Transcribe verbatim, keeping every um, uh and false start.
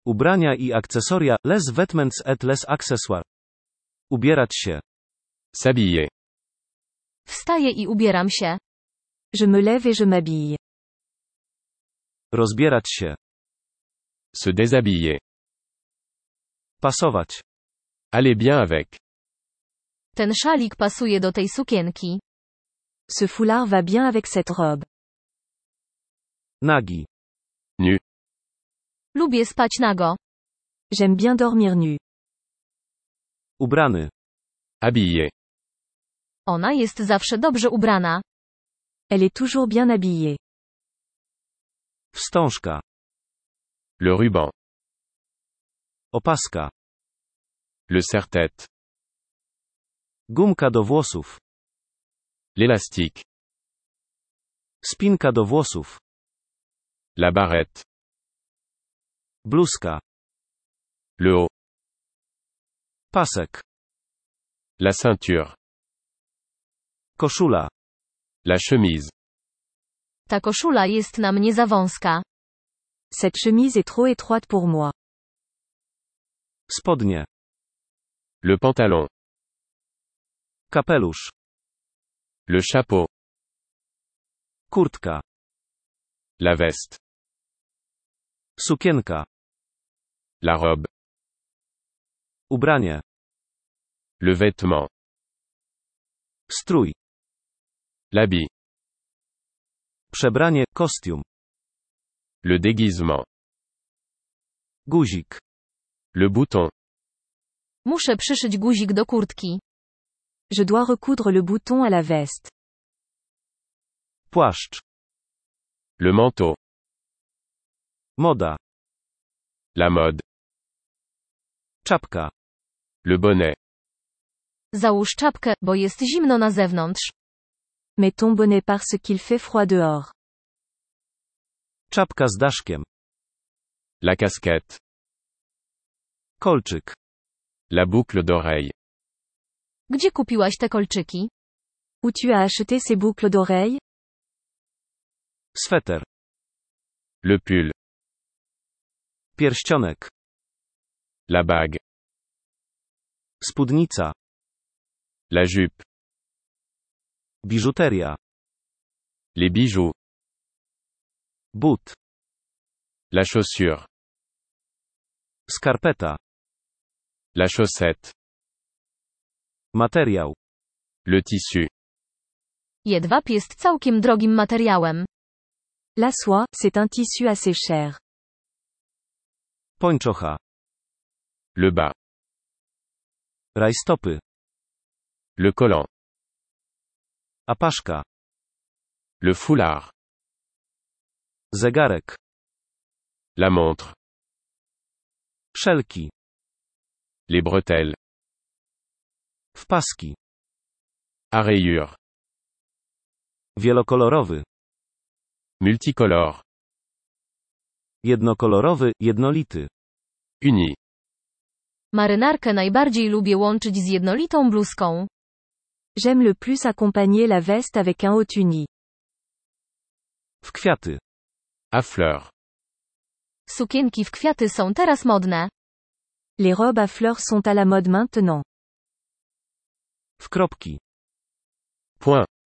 Ubrania i akcesoria, les vêtements et les accessoires. Ubierać się. S'habiller. Wstaję i ubieram się. Je me lève et je m'habille. Rozbierać się. Se déshabiller. Pasować. Aller bien avec. Ten szalik pasuje do tej sukienki. Ce foulard va bien avec cette robe. Nagi. Nu. Lubię spać nago. J'aime bien dormir nu. Ubrany. Habillé. Ona jest zawsze dobrze ubrana. Elle est toujours bien habillée. Wstążka. Le ruban. Opaska. Le serre-tête. Gumka do włosów. L'élastique. Spinka do włosów. La barrette. Bluzka. Le haut. Pasek. La ceinture. Koszula. La chemise. Ta koszula jest na mnie za wąska. Cette chemise est trop étroite pour moi. Spodnie. Le pantalon. Kapelusz. Le chapeau. Kurtka. La veste. Sukienka. La robe. Ubranie. Le vêtement. Strój. L'habit. Przebranie, kostium. Le déguisement. Guzik. Le bouton. Muszę przyszyć guzik do kurtki. Je dois recoudre le bouton à la veste. Płaszcz. Le manteau. Moda. La mode. Czapka. Le bonnet. Załóż czapkę, bo jest zimno na zewnątrz. Mets ton bonnet parce qu'il fait froid dehors. Czapka z daszkiem. La casquette. Kolczyk. La boucle d'oreille. Gdzie kupiłaś te kolczyki? Où tu as acheté ces boucles d'oreilles? Sweter. Le pull. Pierścionek. La bague. Spódnica. La jupe. Biżuteria. Les bijoux. But. La chaussure. Skarpeta. La chaussette. Materiał. Le tissu. Jedwab jest całkiem drogim materiałem. La soie, c'est un tissu assez cher. Pończocha. Le bas. Rajstopy. Le collant. Apaszka. Le foulard. Zegarek. La montre. Szelki. Les bretelles. Wpaski. À rayures. Wielokolorowy. Multicolore. Jednokolorowy, jednolity. Uni. Marynarkę najbardziej lubię łączyć z jednolitą bluzką. J'aime le plus accompagner la veste avec un haut uni. W kwiaty. À fleurs. Sukienki w kwiaty są teraz modne. Les robes à fleurs sont à la mode maintenant. W kropki. Point.